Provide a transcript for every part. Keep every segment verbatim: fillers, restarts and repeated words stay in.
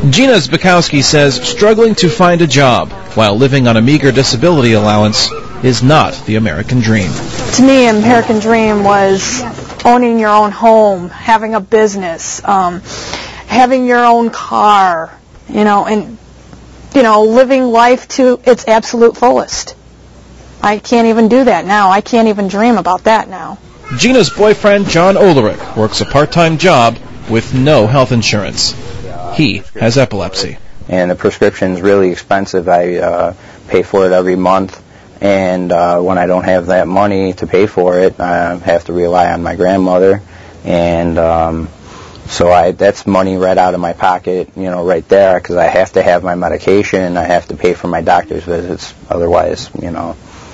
Gina Zbikowski says struggling to find a job while living on a meager disability allowance is not the American dream. To me, American dream was owning your own home, having a business, um, having your own car, you know, and, you know, living life to its absolute fullest. I can't even do that now. I can't even dream about that now. Gina's boyfriend, John Olerich, works a part-time job with no health insurance. He has epilepsy. And the prescription's really expensive. I uh, pay for it every month. And uh, when I don't have that money to pay for it, I have to rely on my grandmother. And um, so I, that's money right out of my pocket, you know, right there, because I have to have my medication. I have to pay for my doctor's visits. Otherwise, you know,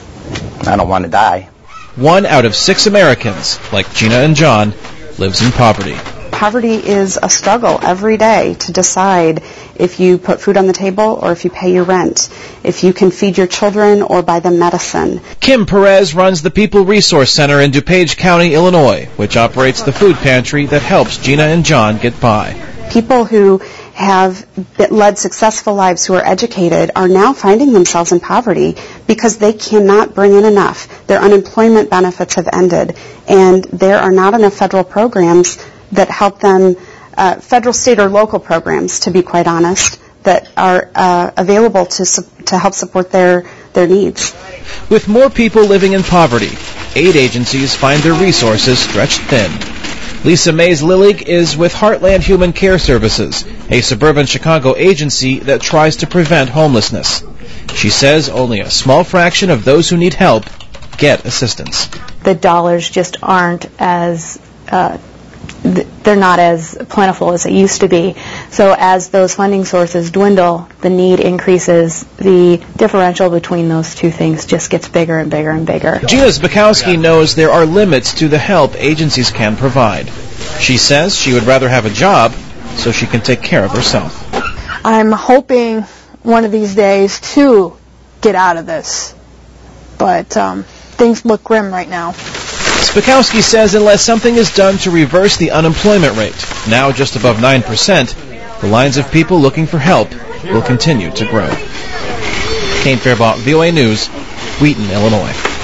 I don't want to die. One out of six Americans, like Gina and John, lives in poverty. Poverty is a struggle every day to decide if you put food on the table or if you pay your rent, if you can feed your children or buy them medicine. Kim Perez runs the People Resource Center in DuPage County, Illinois, which operates the food pantry that helps Gina and John get by. People who have led successful lives, who are educated, are now finding themselves in poverty because they cannot bring in enough. Their unemployment benefits have ended, and there are not enough federal programs that help them, uh, federal, state, or local programs, to be quite honest, that are uh, available to su- to help support their, their needs. With more people living in poverty, aid agencies find their resources stretched thin. Lisa Mays-Lillig is with Heartland Human Care Services, a suburban Chicago agency that tries to prevent homelessness. She says only a small fraction of those who need help get assistance. The dollars just aren't as uh, they're not as plentiful as it used to be. So as those funding sources dwindle, the need increases, the differential between those two things just gets bigger and bigger and bigger. Gina Zbikowski knows there are limits to the help agencies can provide. She says she would rather have a job so she can take care of herself. I'm hoping one of these days to get out of this, but um, things look grim right now. Zbikowski says unless something is done to reverse the unemployment rate, now just above nine percent, the lines of people looking for help will continue to grow. Kane Faribault, V O A News, Wheaton, Illinois.